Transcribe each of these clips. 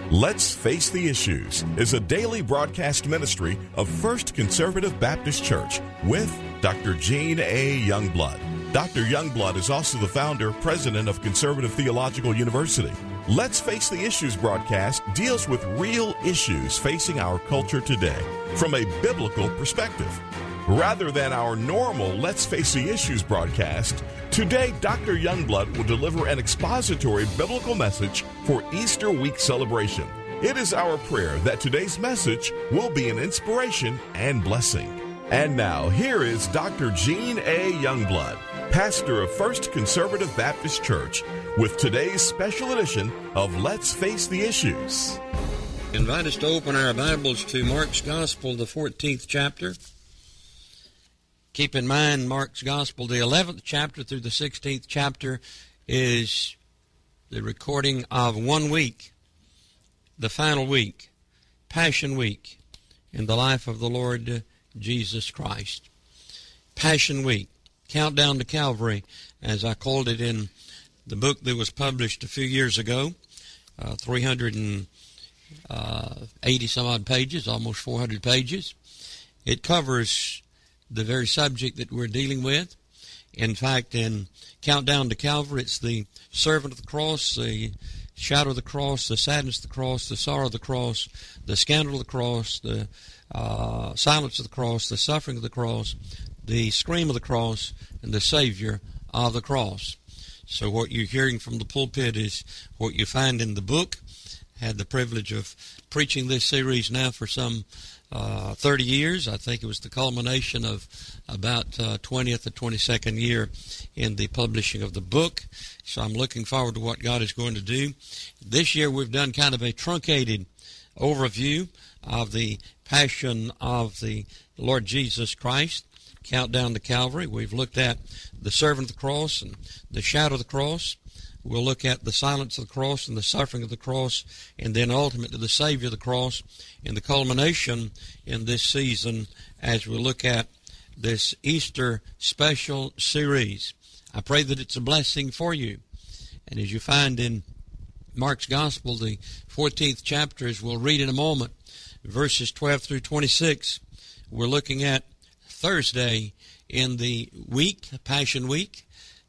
Let's Face the Issues is a daily broadcast ministry of First Conservative Baptist Church with Dr. Gene A. Youngblood. Dr. Youngblood is also the founder, president of Conservative Theological University. Let's Face the Issues broadcast deals with real issues facing our culture today from a biblical perspective. Rather than our normal Let's Face the Issues broadcast, today Dr. Youngblood will deliver an expository biblical message for Easter week celebration. It is our prayer that today's message will be an inspiration and blessing. And now, here is Dr. Gene A. Youngblood, pastor of First Conservative Baptist Church, with today's special edition of Let's Face the Issues. I invite us to open our Bibles to Mark's Gospel, the 14th chapter. Keep in mind, Mark's Gospel, the 11th chapter through the 16th chapter, is the recording of 1 week, the final week, Passion Week, in the life of the Lord Jesus Christ. Passion Week, Countdown to Calvary, as I called it in the book that was published a few years ago, 380 some odd pages, almost 400 pages. It covers the very subject that we're dealing with. In fact, in Countdown to Calvary, it's the servant of the cross, the shadow of the cross, the sadness of the cross, the sorrow of the cross, the scandal of the cross, the silence of the cross, the suffering of the cross, the scream of the cross, and the Savior of the cross. So what you're hearing from the pulpit is what you find in the book. Had the privilege of preaching this series now for some 30 years. I think it was the culmination of about 20th or 22nd year in the publishing of the book. So I'm looking forward to what God is going to do. This year we've done kind of a truncated overview of the passion of the Lord Jesus Christ, Countdown to Calvary. We've looked at the servant of the cross and the shadow of the cross. We'll look at the silence of the cross and the suffering of the cross, and then ultimately the Savior of the cross, and the culmination in this season as we look at this Easter special series. I pray that it's a blessing for you. And as you find in Mark's Gospel, the 14th chapter, as we'll read in a moment, verses 12 through 26, we're looking at Thursday in the week, Passion Week.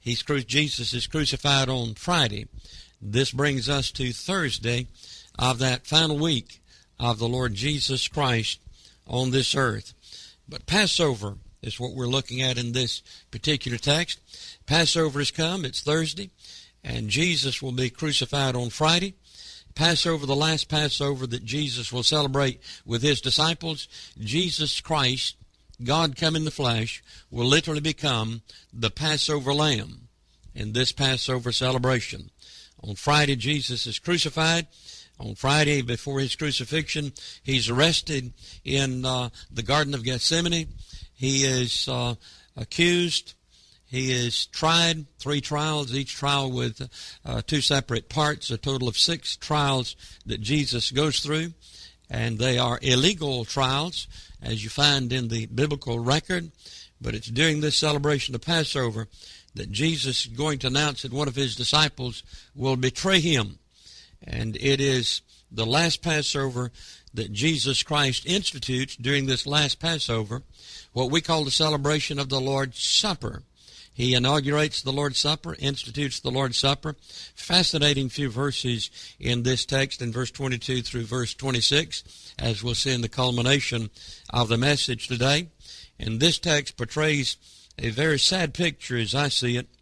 Jesus is crucified on Friday. This brings us to Thursday of that final week of the Lord Jesus Christ on this earth. But Passover is what we're looking at in this particular text. Passover has come. It's Thursday, and Jesus will be crucified on Friday. Passover, the last Passover that Jesus will celebrate with his disciples. Jesus Christ, God come in the flesh, will literally become the Passover lamb in this Passover celebration. On Friday, Jesus is crucified. On Friday, before his crucifixion, he's arrested in the Garden of Gethsemane. He is accused. He is tried, 3 trials, each trial with 2 separate parts, a total of 6 trials that Jesus goes through. And they are illegal trials, as you find in the biblical record. But it's during this celebration of Passover that Jesus is going to announce that one of his disciples will betray him. And it is the last Passover that Jesus Christ institutes during this last Passover, what we call the celebration of the Lord's Supper. He inaugurates the Lord's Supper, institutes the Lord's Supper. Fascinating few verses in this text, in verse 22 through verse 26, as we'll see in the culmination of the message today. And this text portrays a very sad picture, as I see it,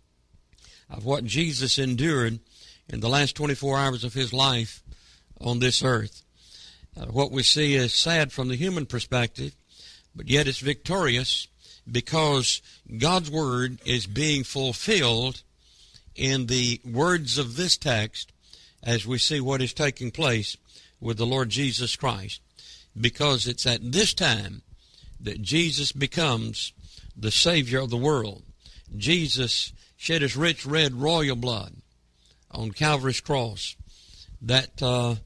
of what Jesus endured in the last 24 hours of his life on this earth. What we see is sad from the human perspective, but yet it's victorious because God's Word is being fulfilled in the words of this text as we see what is taking place with the Lord Jesus Christ. Because it's at this time that Jesus becomes the Savior of the world. Jesus shed his rich red royal blood on Calvary's cross. That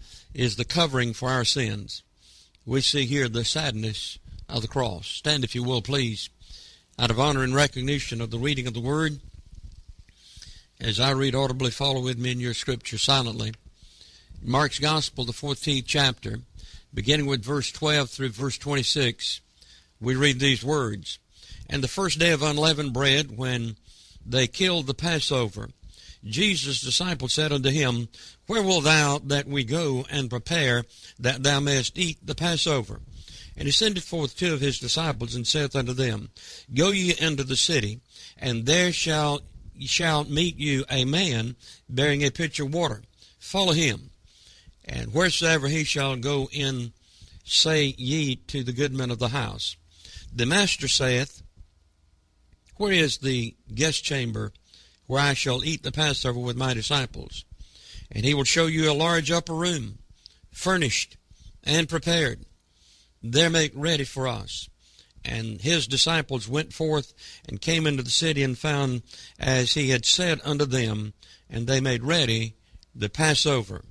is the covering for our sins. We see here the sadness of the cross. Stand, if you will, please, out of honor and recognition of the reading of the Word. As I read audibly, follow with me in your scripture silently. Mark's Gospel, the 14th chapter, beginning with verse 12 through verse 26, we read these words. And the first day of unleavened bread, when they killed the Passover, Jesus' disciples said unto him, Where wilt thou that we go and prepare that thou mayest eat the Passover? And he sendeth forth two of his disciples, and saith unto them, Go ye into the city, and there shall meet you a man bearing a pitcher of water. Follow him. And wheresoever he shall go in, say ye to the goodman of the house, The master saith, Where is the guest chamber where I shall eat the Passover with my disciples? And he will show you a large upper room, furnished and prepared. There make ready for us. And his disciples went forth and came into the city and found as he had said unto them, and they made ready the Passover.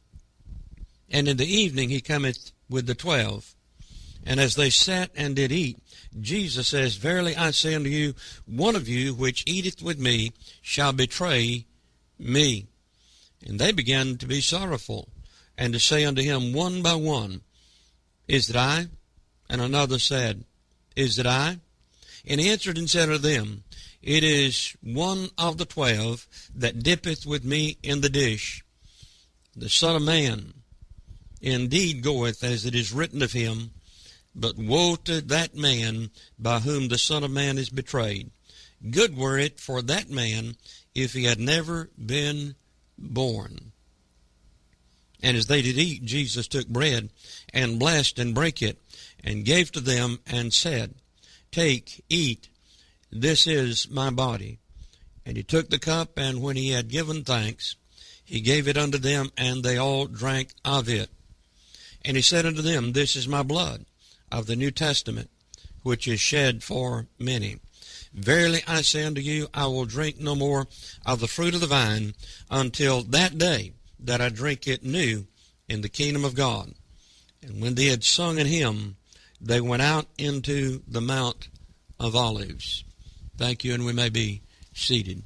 And in the evening he cometh with the 12. And as they sat and did eat, Jesus says, Verily I say unto you, one of you which eateth with me shall betray me. And they began to be sorrowful, and to say unto him one by one, Is it I? And another said, Is it I? And he answered and said unto them, It is one of the 12 that dippeth with me in the dish. The Son of Man indeed goeth as it is written of him, but woe to that man by whom the Son of Man is betrayed. Good were it for that man if he had never been born. And as they did eat, Jesus took bread, and blessed, and brake it, and gave to them, and said, Take, eat, this is my body. And he took the cup, and when he had given thanks, he gave it unto them, and they all drank of it. And he said unto them, This is my blood of the New Testament, which is shed for many. Verily I say unto you, I will drink no more of the fruit of the vine until that day that I drink it new in the kingdom of God. And when they had sung an hymn, they went out into the Mount of Olives. Thank you, and we may be seated.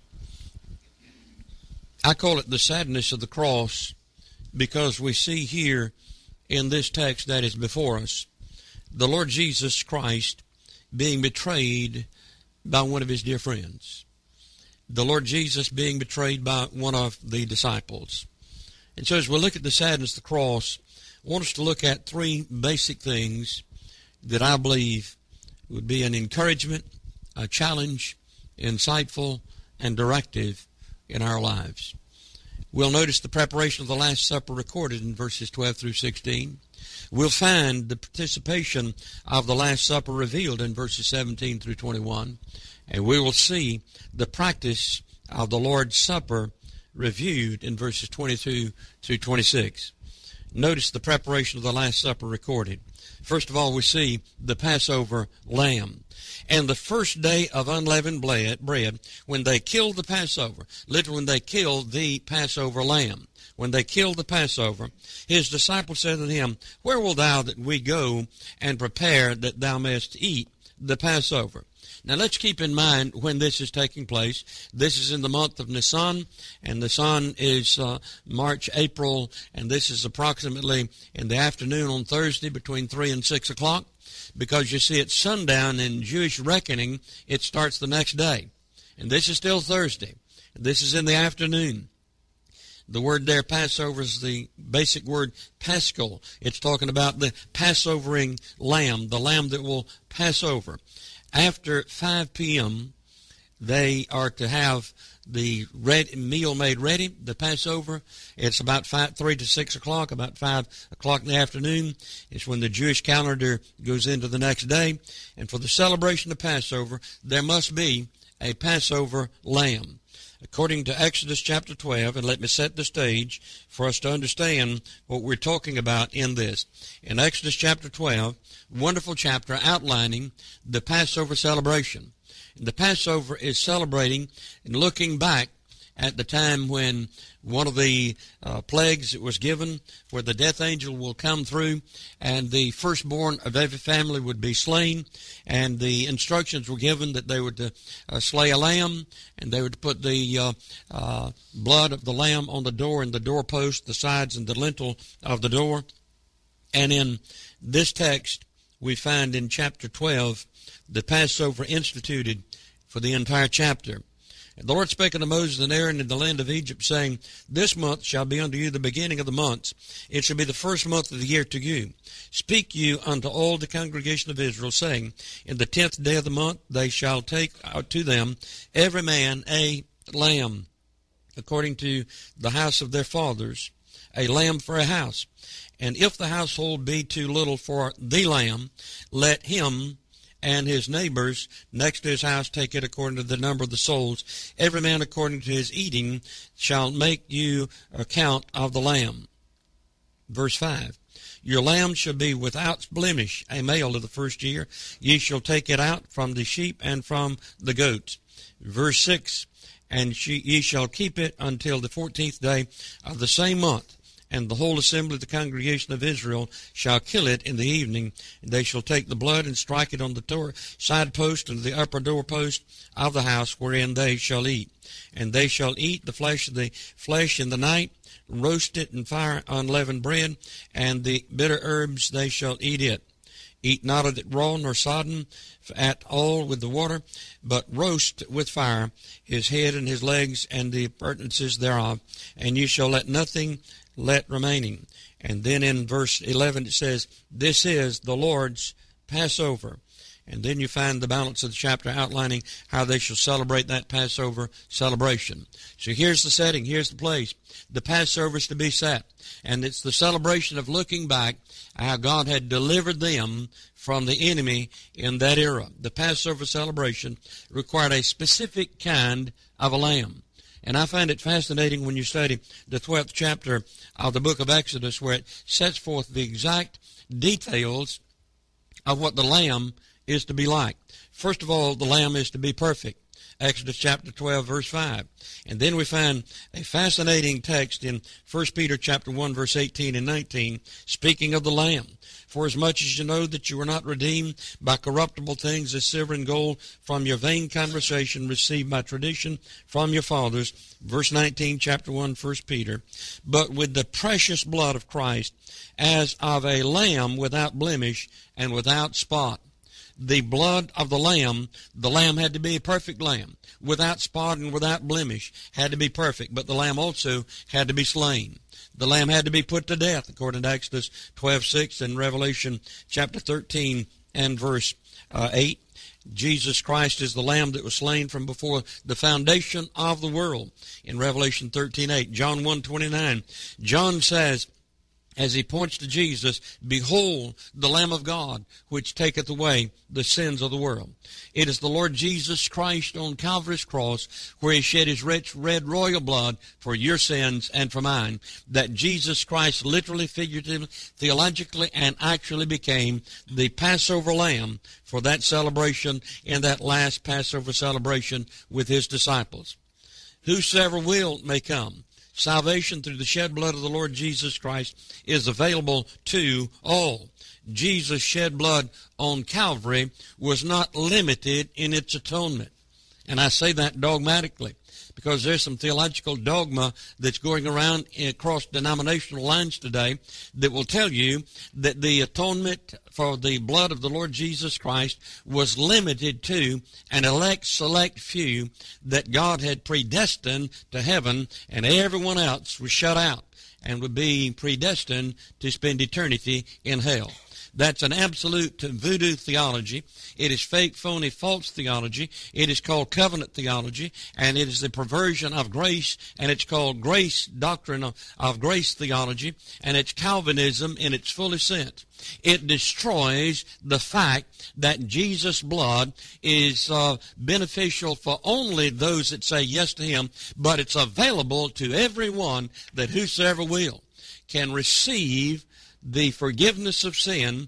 I call it the sadness of the cross because we see here in this text that is before us the Lord Jesus Christ being betrayed by one of his dear friends. The Lord Jesus being betrayed by one of the disciples. And so as we look at the sadness of the cross, I want us to look at three basic things that I believe would be an encouragement, a challenge, insightful, and directive in our lives. We'll notice the preparation of the Last Supper recorded in verses 12 through 16. We'll find the participation of the Last Supper revealed in verses 17 through 21. And we will see the practice of the Lord's Supper reviewed in verses 22 through 26. Notice the preparation of the Last Supper recorded. First of all, we see the Passover lamb. And the first day of unleavened bread, when they killed the Passover, literally when they killed the Passover lamb, when they killed the Passover, his disciples said to him, Where wilt thou that we go and prepare that thou mayest eat the Passover? Now let's keep in mind when this is taking place. This is in the month of Nisan, and Nisan is March, April, and this is approximately in the afternoon on Thursday between 3 and 6 o'clock, because you see it's sundown in Jewish reckoning. It starts the next day, and this is still Thursday. This is in the afternoon. The word there, Passover, is the basic word paschal. It's talking about the Passovering lamb, the lamb that will pass over. After 5 p.m., they are to have the meal made ready, the Passover. It's about 3 to 6 o'clock, about 5 o'clock in the afternoon. It's when the Jewish calendar goes into the next day. And for the celebration of Passover, there must be a Passover lamb. According to Exodus chapter 12, and let me set the stage for us to understand what we're talking about in this. In Exodus chapter 12, wonderful chapter outlining the Passover celebration. And the Passover is celebrating and looking back at the time when one of the plagues that was given, where the death angel will come through, and the firstborn of every family would be slain, and the instructions were given that they were to slay a lamb, and they would put the blood of the lamb on the door and the doorpost, the sides and the lintel of the door. And in this text, we find in chapter 12, the Passover instituted for the entire chapter. And the Lord spake unto Moses and Aaron in the land of Egypt, saying, This month shall be unto you the beginning of the months. It shall be the first month of the year to you. Speak you unto all the congregation of Israel, saying, In the 10th day of the month they shall take out to them every man a lamb, according to the house of their fathers, a lamb for a house. And if the household be too little for the lamb, let him and his neighbors next to his house take it according to the number of the souls. Every man according to his eating shall make you account of the lamb. Verse 5. Your lamb shall be without blemish, a male of the first year. Ye shall take it out from the sheep and from the goats. Verse 6. And ye shall keep it until the 14th day of the same month. And the whole assembly of the congregation of Israel shall kill it in the evening. And they shall take the blood and strike it on the side post and the upper doorpost of the house wherein they shall eat. And they shall eat the flesh of the flesh in the night, roast it in fire unleavened bread, and the bitter herbs they shall eat it. Eat not of it raw nor sodden at all with the water, but roast with fire his head and his legs and the appurtenances thereof. And you shall let nothing let remaining. And then in verse 11 it says, This is the Lord's Passover. And then you find the balance of the chapter outlining how they shall celebrate that Passover celebration. So here's the setting, here's the place. The Passover is to be set. And it's the celebration of looking back how God had delivered them from the enemy in that era. The Passover celebration required a specific kind of a lamb. And I find it fascinating when you study the 12th chapter of the book of Exodus, where it sets forth the exact details of what the lamb is to be like. First of all, the lamb is to be perfect. Exodus chapter 12, verse 5. And then we find a fascinating text in 1 Peter chapter 1, verse 18 and 19, speaking of the lamb. For as much as you know that you were not redeemed by corruptible things as silver and gold from your vain conversation received by tradition from your fathers, verse 19, chapter 1, 1 Peter, but with the precious blood of Christ, as of a lamb without blemish and without spot. The blood of the lamb had to be a perfect lamb, without spot and without blemish, had to be perfect, but the lamb also had to be slain. The lamb had to be put to death, according to Exodus 12:6 and Revelation chapter 13 and verse 8. Jesus Christ is the lamb that was slain from before the foundation of the world, in Revelation 13:8. John 1:29. John says, as he points to Jesus, Behold, the Lamb of God, which taketh away the sins of the world. It is the Lord Jesus Christ on Calvary's cross, where he shed his rich red royal blood for your sins and for mine, that Jesus Christ literally, figuratively, theologically, and actually became the Passover lamb for that celebration in that last Passover celebration with his disciples. Whosoever will may come. Salvation through the shed blood of the Lord Jesus Christ is available to all. Jesus' shed blood on Calvary was not limited in its atonement. And I say that dogmatically, because there's some theological dogma that's going around across denominational lines today that will tell you that the atonement for the blood of the Lord Jesus Christ was limited to an select few that God had predestined to heaven, and everyone else was shut out and would be predestined to spend eternity in hell. That's an absolute voodoo theology. It is fake, phony, false theology. It is called covenant theology, and it is the perversion of grace, and it's called grace doctrine of grace theology, and it's Calvinism in its fullest sense. It destroys the fact that Jesus' blood is beneficial for only those that say yes to him, but it's available to everyone that whosoever will can receive the forgiveness of sin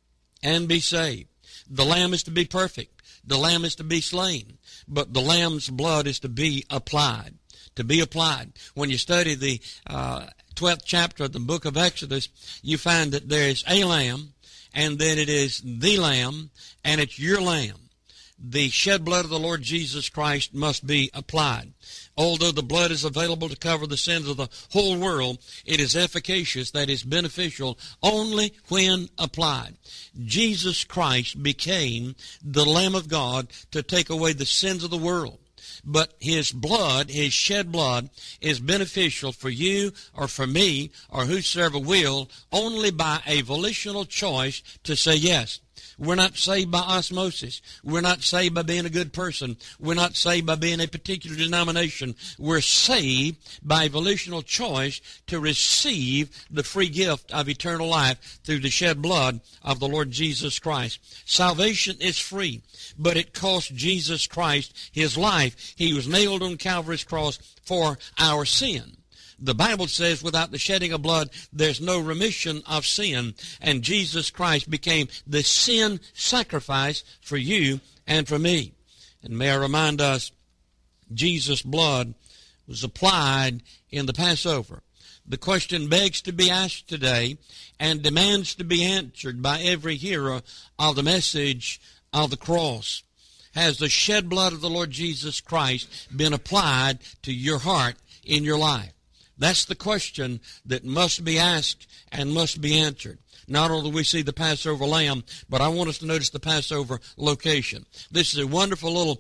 and be saved. The lamb is to be perfect. The lamb is to be slain. But the lamb's blood is to be applied. to be applied. When you study the 12th chapter of the book of Exodus, you find that there is a lamb, and then it is the lamb, and it's your lamb. The shed blood of the Lord Jesus Christ must be applied. Although the blood is available to cover the sins of the whole world, it is efficacious, that is beneficial, only when applied. Jesus Christ became the Lamb of God to take away the sins of the world. But his blood, his shed blood, is beneficial for you or for me or whosoever will only by a volitional choice to say yes. We're not saved by osmosis. We're not saved by being a good person. We're not saved by being a particular denomination. We're saved by a volitional choice to receive the free gift of eternal life through the shed blood of the Lord Jesus Christ. Salvation is free, but it cost Jesus Christ his life. He was nailed on Calvary's cross for our sin. The Bible says without the shedding of blood, there's no remission of sin. And Jesus Christ became the sin sacrifice for you and for me. And may I remind us, Jesus' blood was applied in the Passover. The question begs to be asked today and demands to be answered by every hearer of the message of the cross. Has the shed blood of the Lord Jesus Christ been applied to your heart in your life? That's the question that must be asked and must be answered. Not only do we see the Passover lamb, but I want us to notice the Passover location. This is a wonderful little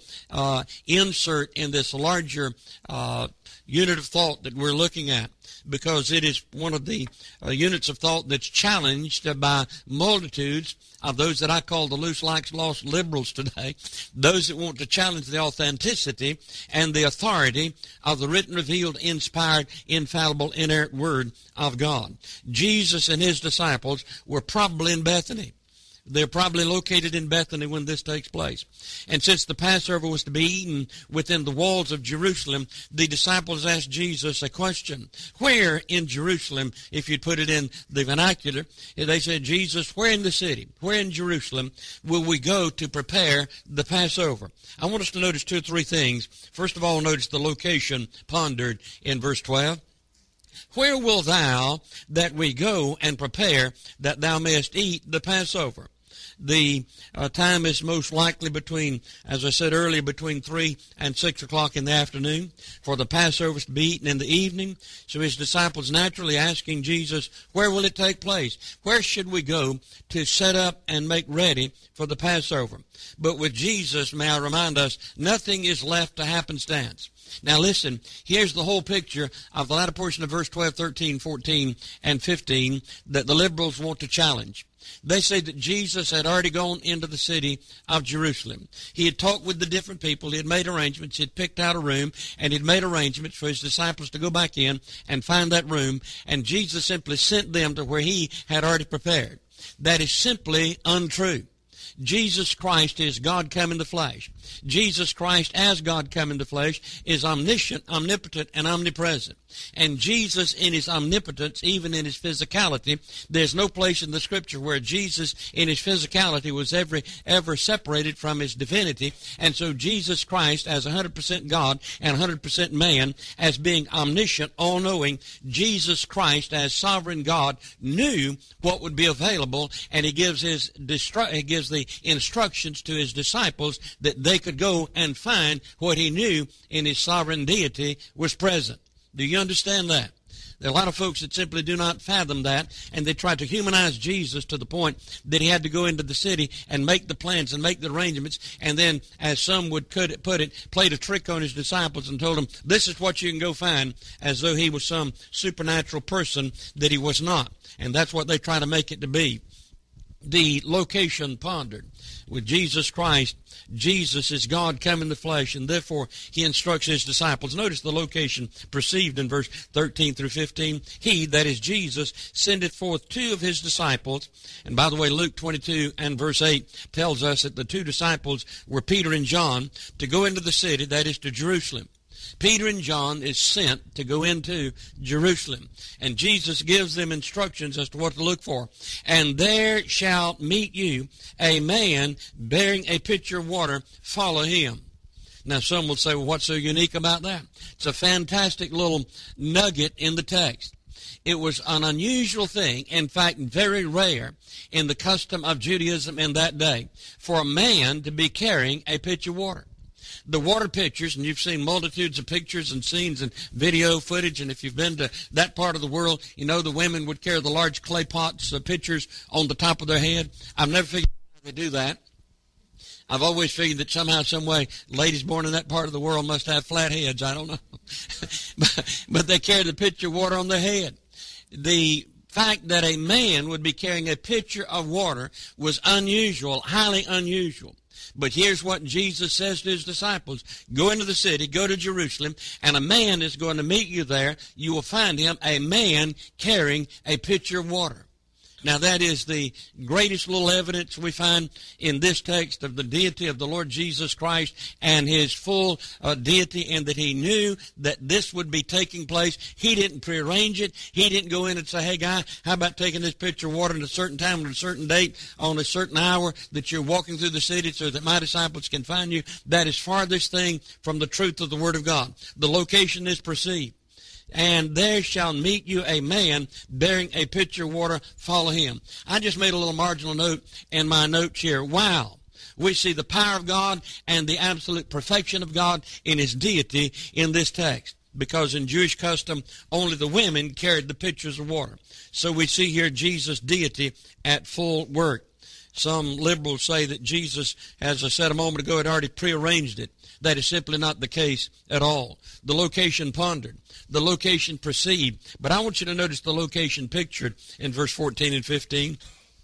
insert in this larger unit of thought that we're looking at, because it is one of the units of thought that's challenged by multitudes of those that I call the loose like lost liberals today, those that want to challenge the authenticity and the authority of the written, revealed, inspired, infallible, inerrant Word of God. Jesus and his disciples were probably in Bethany. They're probably located in Bethany when this takes place. And since the Passover was to be eaten within the walls of Jerusalem, the disciples asked Jesus a question. Where in Jerusalem, if you'd put it in the vernacular, they said, Jesus, where in the city, where in Jerusalem will we go to prepare the Passover? I want us to notice two or three things. First of all, notice the location pondered in verse 12. Where will thou that we go and prepare that thou mayest eat the Passover? The time is most likely between, as I said earlier, between 3 and 6 o'clock in the afternoon, for the Passover to be eaten in the evening. So his disciples naturally asking Jesus, where will it take place? Where should we go to set up and make ready for the Passover? But with Jesus, may I remind us, nothing is left to happenstance. Now listen, here's the whole picture of the latter portion of verse 12, 13, 14, and 15 that the liberals want to challenge. They say that Jesus had already gone into the city of Jerusalem. He had talked with the different people. He had made arrangements. He had picked out a room, and he had made arrangements for his disciples to go back in and find that room. And Jesus simply sent them to where he had already prepared. That is simply untrue. Jesus Christ is God come in the flesh. Jesus Christ as God come in the flesh is omniscient, omnipotent, and omnipresent. And Jesus in his omnipotence, even in his physicality, there's no place in the Scripture where Jesus in his physicality was ever separated from his divinity. And so Jesus Christ as 100% God and 100% man, as being omniscient, all-knowing, Jesus Christ as sovereign God knew what would be available, and he gives the instructions to his disciples that they could go and find what he knew in his sovereign deity was present. Do you understand that? There are a lot of folks that simply do not fathom that, and they try to humanize Jesus to the point that he had to go into the city and make the plans and make the arrangements, and then, as some would put it, played a trick on his disciples and told them, this is what you can go find, as though he was some supernatural person that he was not. And that's what they try to make it to be. The location pondered. With Jesus Christ, Jesus is God come in the flesh, and therefore he instructs his disciples. Notice the location perceived in verse 13 through 15. He, that is Jesus, sendeth forth 2 of his disciples. And by the way, Luke 22 and verse 8 tells us that the 2 disciples were Peter and John to go into the city, that is to Jerusalem. Peter and John is sent to go into Jerusalem. And Jesus gives them instructions as to what to look for. And there shall meet you a man bearing a pitcher of water. Follow him. Now, some will say, well, what's so unique about that? It's a fantastic little nugget in the text. It was an unusual thing, in fact, very rare in the custom of Judaism in that day, for a man to be carrying a pitcher of water. The water pitchers, and you've seen multitudes of pictures and scenes and video footage, and if you've been to that part of the world, you know the women would carry the large clay pots, pitchers on the top of their head. I've never figured out how they do that. I've always figured that somehow, some way, ladies born in that part of the world must have flat heads. I don't know. but they carry the pitcher of water on their head. The fact that a man would be carrying a pitcher of water was unusual, highly unusual. But here's what Jesus says to his disciples. Go into the city, go to Jerusalem, and a man is going to meet you there. You will find him, a man carrying a pitcher of water. Now, that is the greatest little evidence we find in this text of the deity of the Lord Jesus Christ and his full deity, and that he knew that this would be taking place. He didn't prearrange it. He didn't go in and say, hey, guy, how about taking this pitcher of water at a certain time, at a certain date, on a certain hour that you're walking through the city so that my disciples can find you. That is farthest thing from the truth of the Word of God. The location is perceived. And there shall meet you a man bearing a pitcher of water, follow him. I just made a little marginal note in my notes here. Wow. We see the power of God and the absolute perfection of God in his deity in this text. Because in Jewish custom, only the women carried the pitchers of water. So we see here Jesus' deity at full work. Some liberals say that Jesus, as I said a moment ago, had already prearranged it. That is simply not the case at all. The location pondered, the location perceived. But I want you to notice the location pictured in verse 14 and 15.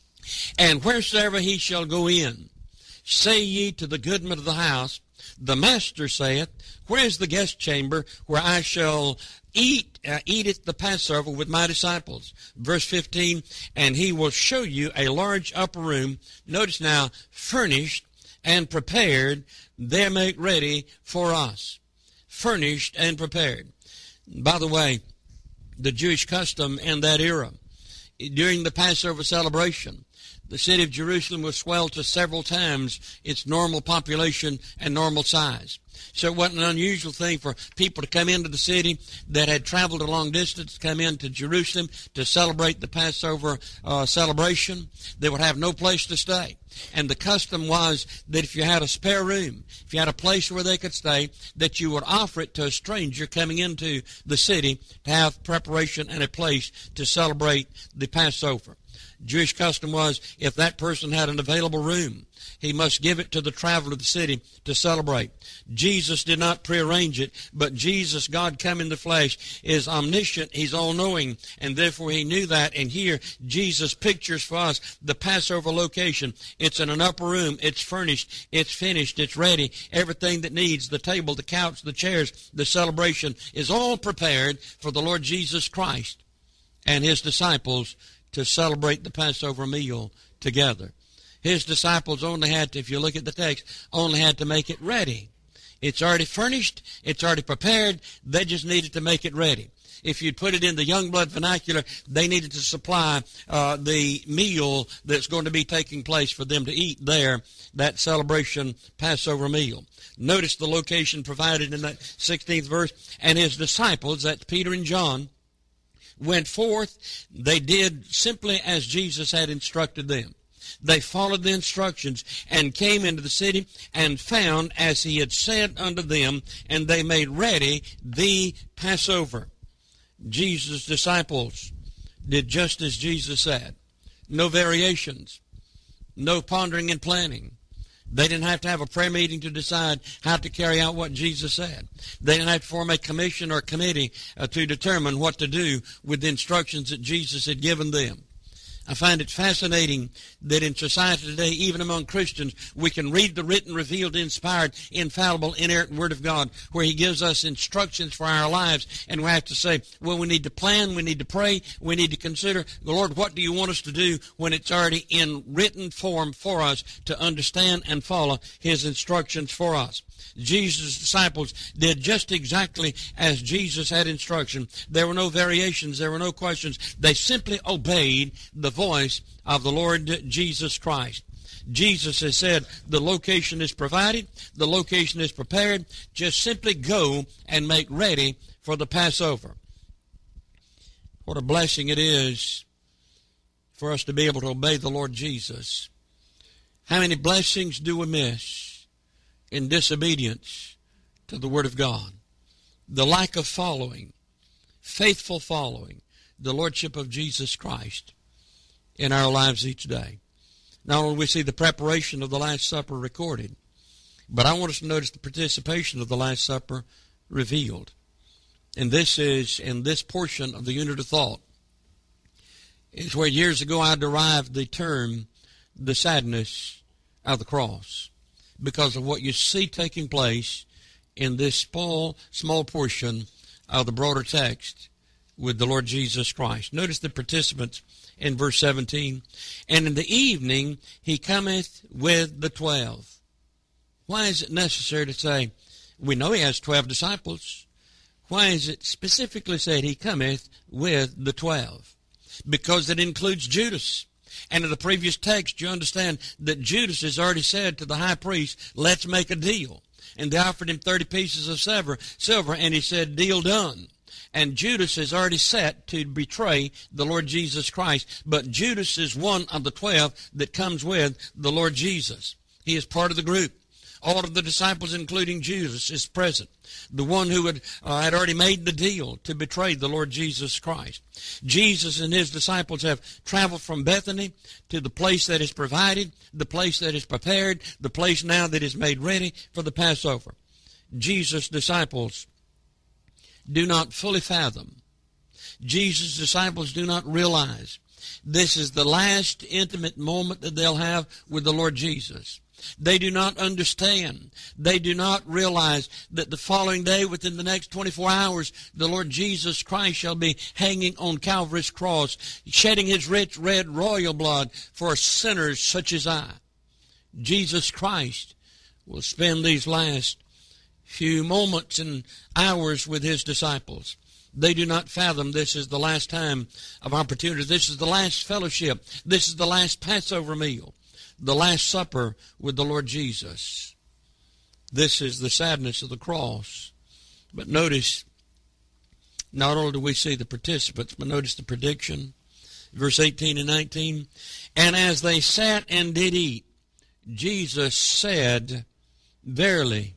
And wheresoever he shall go in, say ye to the goodman of the house, the master saith, where is the guest chamber where I shall eateth the Passover with my disciples? Verse 15, and he will show you a large upper room. Notice now, furnished and prepared, there make ready for us. Furnished and prepared. By the way, the Jewish custom in that era, during the Passover celebration, the city of Jerusalem was swelled to several times its normal population and normal size. So it wasn't an unusual thing for people to come into the city that had traveled a long distance, come into Jerusalem to celebrate the Passover celebration. They would have no place to stay. And the custom was that if you had a spare room, if you had a place where they could stay, that you would offer it to a stranger coming into the city to have preparation and a place to celebrate the Passover. Jewish custom was if that person had an available room, he must give it to the traveler of the city to celebrate. Jesus did not prearrange it, but Jesus, God come in the flesh, is omniscient. He's all-knowing, and therefore he knew that. And here, Jesus pictures for us the Passover location. It's in an upper room. It's furnished. It's finished. It's ready. Everything that needs, the table, the couch, the chairs, the celebration, is all prepared for the Lord Jesus Christ and his disciples to celebrate the Passover meal together. His disciples only had to, if you look at the text, only had to make it ready. It's already furnished. It's already prepared. They just needed to make it ready. If you'd put it in the Youngblood vernacular, they needed to supply the meal that's going to be taking place for them to eat there, that celebration Passover meal. Notice the location provided in that 16th verse. And his disciples, that's Peter and John, went forth. They did simply as Jesus had instructed them. They followed the instructions and came into the city and found as he had said unto them, and they made ready the Passover. Jesus' disciples did just as Jesus said. No variations, no pondering and planning. They didn't have to have a prayer meeting to decide how to carry out what Jesus said. They didn't have to form a commission or committee to determine what to do with the instructions that Jesus had given them. I find it fascinating that in society today, even among Christians, we can read the written, revealed, inspired, infallible, inerrant Word of God, where he gives us instructions for our lives, and we have to say, well, we need to plan, we need to pray, we need to consider, Lord, what do you want us to do, when it's already in written form for us to understand and follow his instructions for us. Jesus' disciples did just exactly as Jesus had instruction. There were no variations. There were no questions. They simply obeyed the voice of the Lord Jesus Christ. Jesus has said the location is provided, the location is prepared. Just simply go and make ready for the Passover. What a blessing it is for us to be able to obey the Lord Jesus. How many blessings do we miss in disobedience to the Word of God? The lack of following, faithful following, the Lordship of Jesus Christ in our lives each day. Not only do we see the preparation of the Last Supper recorded, but I want us to notice the participation of the Last Supper revealed. And this is, in this portion of the unit of thought, is where years ago I derived the term, the sadness of the cross, because of what you see taking place in this small portion of the broader text with the Lord Jesus Christ. Notice the participants in verse 17. And in the evening he cometh with the 12. Why is it necessary to say, we know he has 12 disciples. Why is it specifically said he cometh with the 12? Because it includes Judas. And in the previous text, you understand that Judas has already said to the high priest, let's make a deal. And they offered him 30 pieces of silver, and he said, deal done. And Judas is already set to betray the Lord Jesus Christ. But Judas is one of the 12 that comes with the Lord Jesus. He is part of the group. All of the disciples, including Judas, is present. The one who had already made the deal to betray the Lord Jesus Christ. Jesus and his disciples have traveled from Bethany to the place that is provided, the place that is prepared, the place now that is made ready for the Passover. Jesus' disciples do not fully fathom. Jesus' disciples do not realize this is the last intimate moment that they'll have with the Lord Jesus. They do not understand. They do not realize that the following day, within the next 24 hours, the Lord Jesus Christ shall be hanging on Calvary's cross, shedding his rich red royal blood for sinners such as I. Jesus Christ will spend these last few moments and hours with his disciples. They do not fathom this is the last time of opportunity. This is the last fellowship. This is the last Passover meal. The Last Supper with the Lord Jesus. This is the sadness of the cross. But notice, not only do we see the participants, but notice the prediction. Verse 18 and 19. And as they sat and did eat, Jesus said, verily,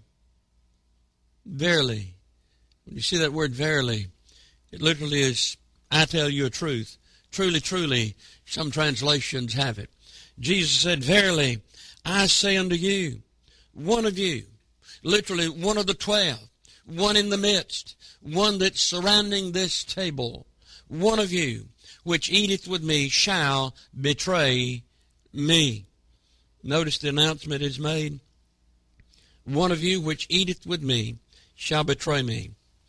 verily. When you see that word verily, it literally is, I tell you a truth. Truly, truly, some translations have it. Jesus said, verily, I say unto you, one of you, literally one of the 12, one in the midst, one that's surrounding this table, one of you, which eateth with me, shall betray me. Notice the announcement is made. One of you, which eateth with me, shall betray me.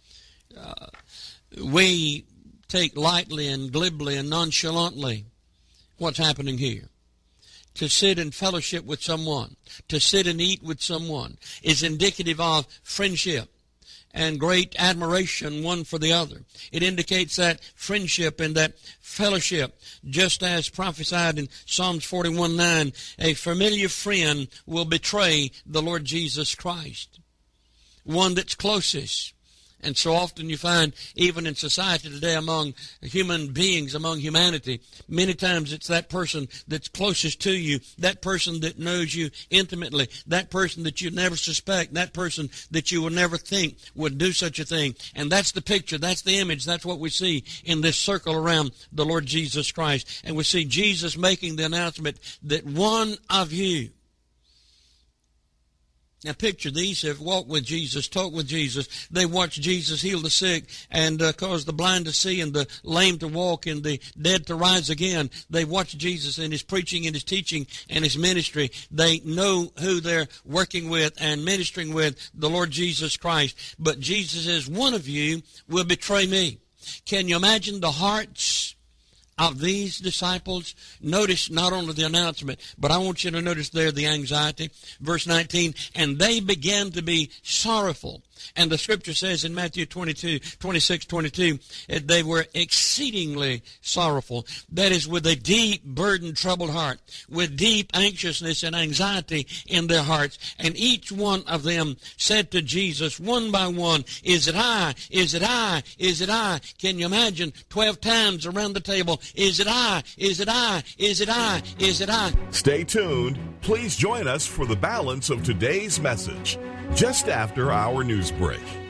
We take lightly and glibly and nonchalantly what's happening here. To sit in fellowship with someone, to sit and eat with someone, is indicative of friendship and great admiration one for the other. It indicates that friendship and that fellowship, just as prophesied in Psalms 41:9, a familiar friend will betray the Lord Jesus Christ. One that's closest. And so often you find, even in society today, among human beings, among humanity, many times it's that person that's closest to you, that person that knows you intimately, that person that you never suspect, that person that you would never think would do such a thing. And that's the picture, that's the image, that's what we see in this circle around the Lord Jesus Christ. And we see Jesus making the announcement that one of you. Now picture these have walked with Jesus, talked with Jesus. They watched Jesus heal the sick and cause the blind to see and the lame to walk and the dead to rise again. They watched Jesus in his preaching and his teaching and his ministry. They know who they're working with and ministering with, the Lord Jesus Christ. But Jesus says, one of you will betray me. Can you imagine the hearts of these disciples? Notice not only the announcement, but I want you to notice there the anxiety. Verse 19, and they began to be sorrowful And the scripture says in Matthew 26:22, they were exceedingly sorrowful. That is, with a deep, burdened, troubled heart, with deep anxiousness and anxiety in their hearts. And each one of them said to Jesus, one by one, "Is it I? Is it I? Is it I?" Can you imagine 12 times around the table, "Is it I? Is it I? Is it I? Is it I?" Stay tuned. Please join us for the balance of today's message just after our news break.